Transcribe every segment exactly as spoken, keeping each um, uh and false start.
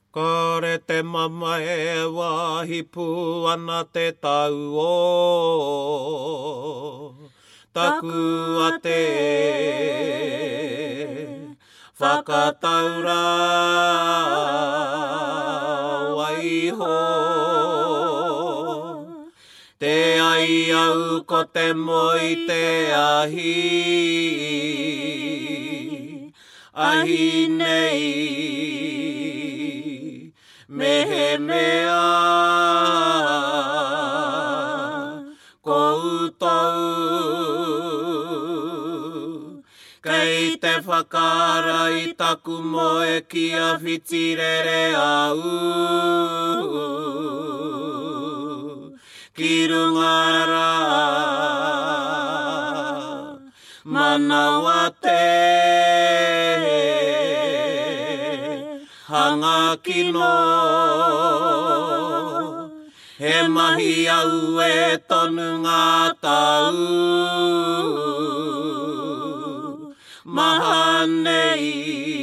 Ka re te mama e wahi pū ana te tau o. Taku a te whakataura waiho. Te ai au ko te moi te ahi. Ahi nei. Mehe mea koutou. Kei te whakarai taku moe kia whitirere au. Ki rungara manawa te hanga kino. He mahi au e tonu ngā tau. Maha nei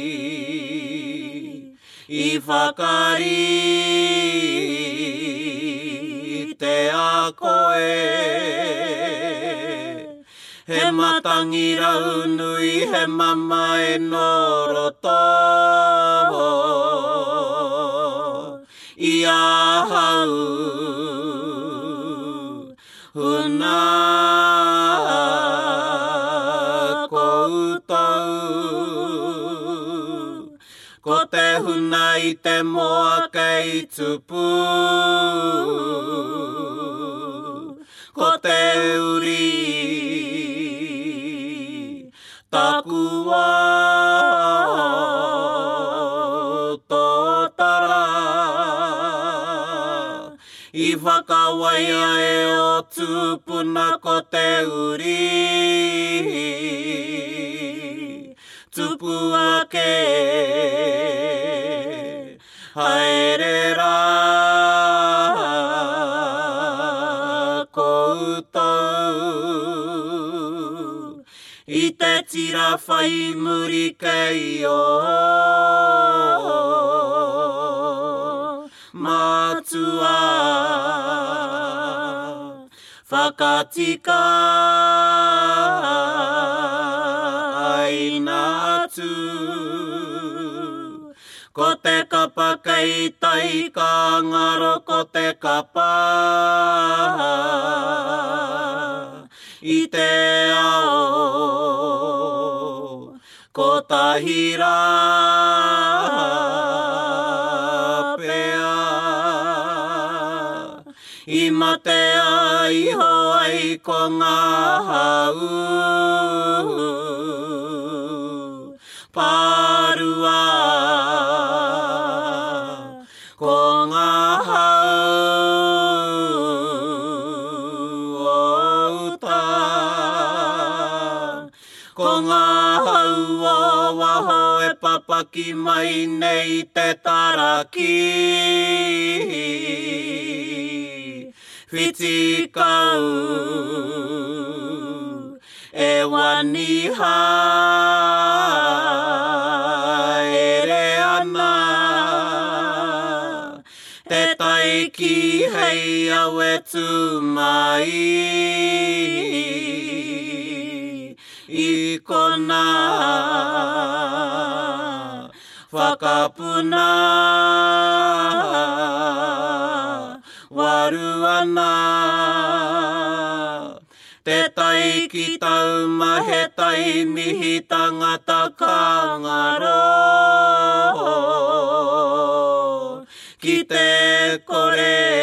i whakari te a koe. He matangi rau nui he mama e noroto. I a hau huna koutou. Ko te huna i te moa kei tupu. Ko te uri taku wa tōtara. I whakawaia e o tupuna ko te uri. Tupu ake haere rā koutou. I te tira whai muri kei o matua. Whakatika ai nātu. Ko te kapa kei tai ka ngaro ko te kapa. I te ao ko tahira pea. I mate ai ho ai ko ngā hau. Pārua ko ngā hau outa. Ko ngā hau o waho e papaki mai nei te taraki. Whiti kau e wani haere ana. Te taiki hei au e tū mai. I kona whakapuna waru ana. Te taiki tau mahe tai mihi tangata ka ngaro. Ki te kore